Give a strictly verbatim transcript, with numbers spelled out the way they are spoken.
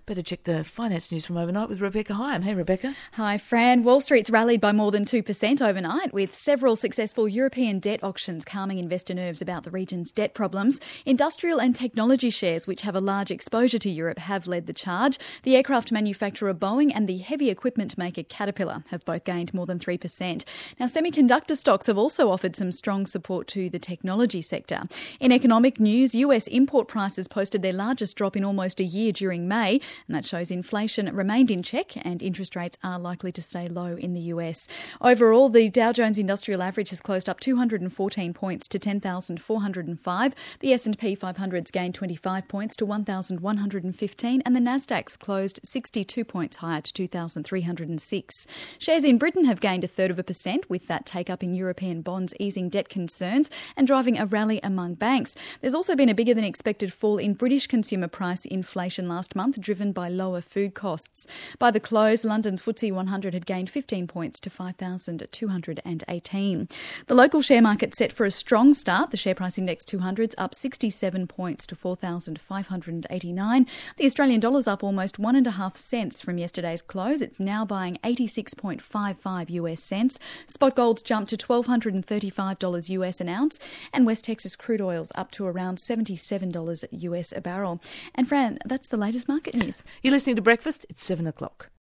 Better check the finance news from overnight with Rebecca Hyam. Hey, Rebecca. Hi, Fran. Wall Street's rallied by more than two percent overnight, with several successful European debt auctions calming investor nerves about the region's debt problems. Industrial and technology shares, which have a large exposure to Europe, have led the charge. The aircraft manufacturer Boeing and the heavy equipment maker Caterpillar have both gained more than three percent. Now, semiconductor stocks have also offered some strong support to the technology sector. In economic news, U S import prices posted their largest drop in almost a year during May, and that shows inflation remained in check and interest rates are likely to stay low in the U S. Overall, the Dow Jones Industrial Average has closed up two hundred fourteen points to ten thousand four hundred five. The S and P five hundred's gained twenty-five points to one thousand one hundred fifteen, and the Nasdaq's closed sixty-two points higher to two thousand three hundred six. Shares in Britain have gained a third of a percent, with that take-up in European bonds easing debt concerns and driving a rally among banks. There's also been a bigger than expected fall in British consumer price inflation last month, driven by lower food costs. By the close, London's F T S E one hundred had gained fifteen points to five thousand two hundred eighteen. The local share market set for a strong start. The share price index two hundred's up sixty-seven points to four thousand five hundred eighty-nine. The Australian dollar's up almost one and a half cents from yesterday's close. It's now buying eighty-six point five five U S cents. Spot gold's jumped to one thousand two hundred thirty-five dollars U S an ounce, and West Texas crude oil's up to around seventy-seven dollars U S a barrel. And Fran, that's the latest market news. You're listening to Breakfast. It's seven o'clock.